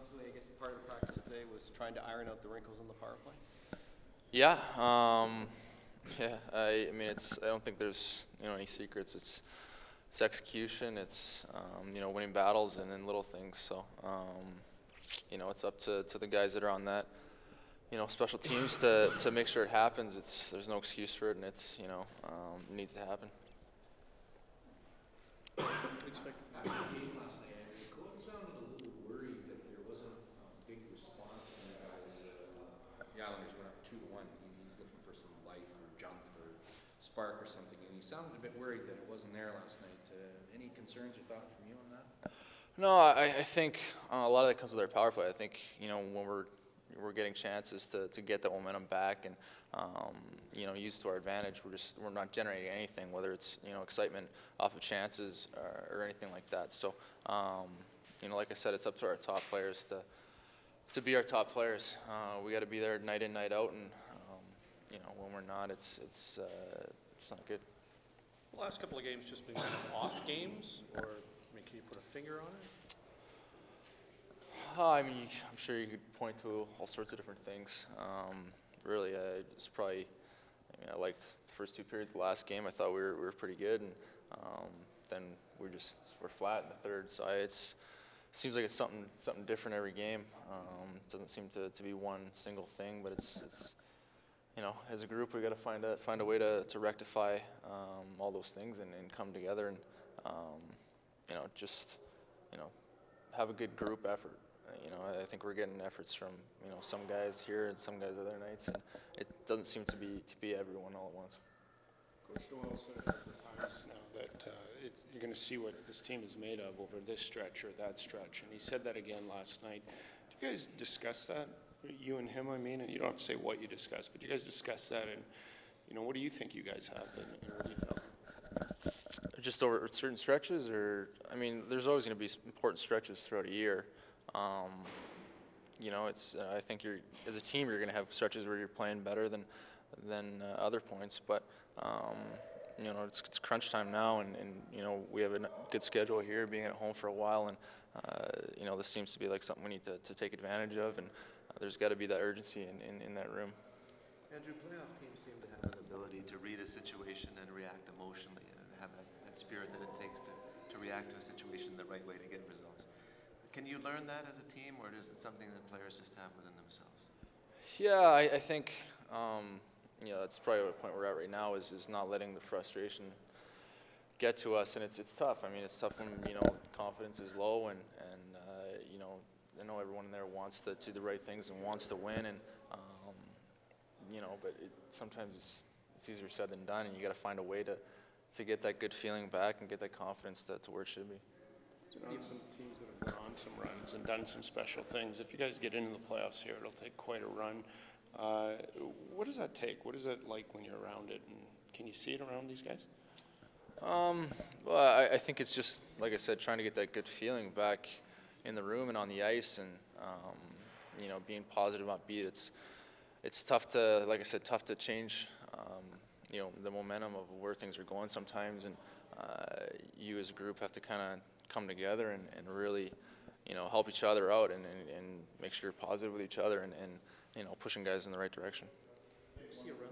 Obviously, I guess part of the practice today was trying to iron out the wrinkles in the power play. Yeah, yeah. I mean, I don't think there's any secrets. It's execution. It's winning battles and then little things. So it's up to the guys that are on that special teams to make sure it happens. There's no excuse for it, and it needs to happen. After the game last night, Andrew, Cohen sounded a little worried that there wasn't a big response from the guys. The Islanders went up 2-1. He's looking for some life or jump or spark or something, and he sounded a bit worried that it wasn't there last night. Any concerns or thought from you on that? No, I think a lot of that comes with our power play. I think when we're getting chances to get that momentum back and use to our advantage. We're not generating anything, whether it's excitement off of chances or anything like that. So like I said, it's up to our top players to be our top players. We got to be there night in, night out, and when we're not, it's not good. The last couple of games just been kind of off games, or can you put a finger on it? I mean, I'm sure you could point to all sorts of different things. Really, it's probably. I liked the first two periods of the last game. I thought we were pretty good, and then we're flat in the third. So it seems like it's something different every game. It doesn't seem to be one single thing, but it's as a group we got to find a way to rectify all those things and come together and have a good group effort. I think we're getting efforts from some guys here and some guys other nights, and it doesn't seem to be everyone all at once. Coach Noel said a couple of times now that you're going to see what this team is made of over this stretch or that stretch, and he said that again last night. Did you guys discuss that, you and him? I mean, and you don't have to say what you discussed, but you guys discuss that, and what do you think you guys have, and what do you tell them? Just over certain stretches, or I mean, there's always going to be important stretches throughout a year. I think as a team, you're going to have stretches where you're playing better than other points. But it's crunch time now, and we have a good schedule here, being at home for a while, and this seems to be like something we need to take advantage of, and there's got to be that urgency in that room. Andrew, playoff teams seem to have an ability to read a situation and react emotionally, and have that spirit that it takes to react to a situation the right way to get results. Can you learn that as a team, or is it something that players just have within themselves? Yeah, I think that's probably the point we're at right now is not letting the frustration get to us, and it's tough. I mean, it's tough when confidence is low, and I know everyone in there wants to do the right things and wants to win, and but sometimes it's easier said than done, and you got to find a way to get that good feeling back and get that confidence to where it should be. On some teams that have gone on some runs and done some special things. If you guys get into the playoffs here, it'll take quite a run. What does that take? What is it like when you're around it? And can you see it around these guys? Well, I think it's just, like I said, trying to get that good feeling back in the room and on the ice, and being positive, upbeat. It's tough to, like I said, tough to change the momentum of where things are going sometimes, and you as a group have to kind of come together and really help each other out and make sure you're positive with each other and pushing guys in the right direction. You see a